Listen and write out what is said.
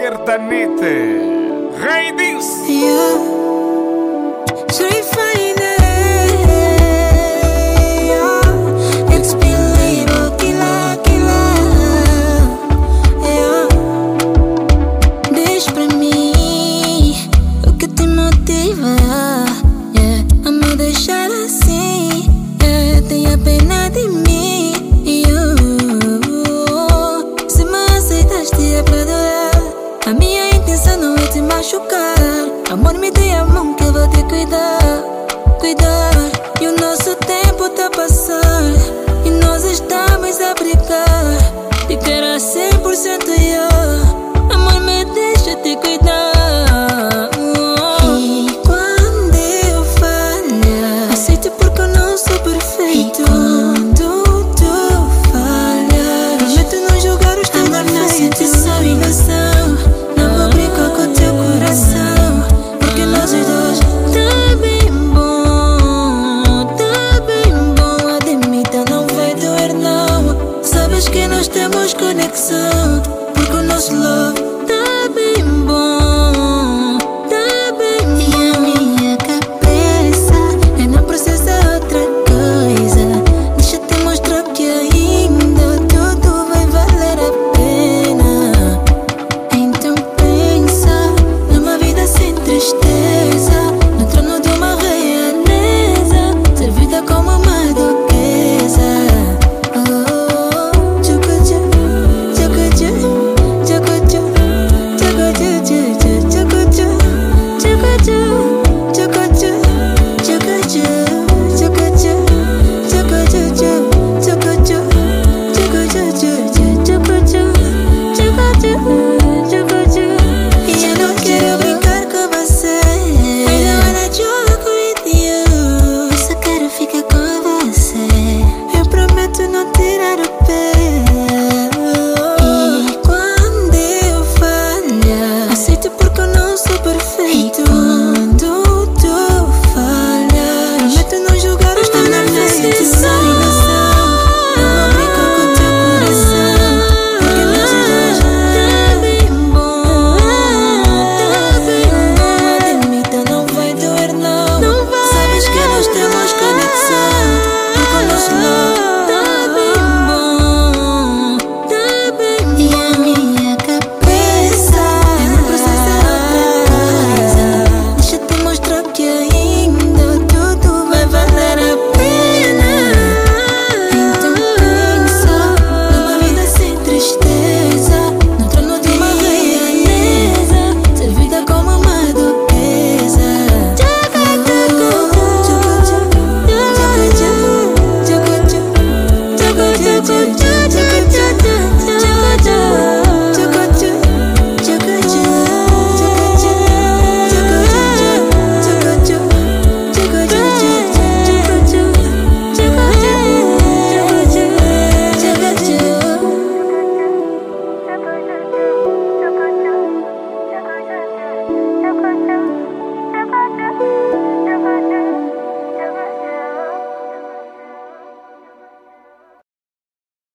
Sertanite. Rei disse. Diz pra mim o que te motiva a me deixar assim. Tenha pena de mim. Se me aceitaste é pra durar. A minha intenção não é te machucar. Amor, me dê a mão que eu vou te cuidar. E o nosso tempo tá a passar e nós estamos a brincar. E quero 100% eu. Amor, me deixa te cuidar. E quando eu falhar, aceite porque eu não sou perfeito. E quando tu falhas, prometo não julgar os teus defeitos. Não sente só enganação, não vou brincar com o teu coração, porque nós os dois tá bem bom, admita, não vai doer não. Sabes que nós temos conexão, porque o nosso love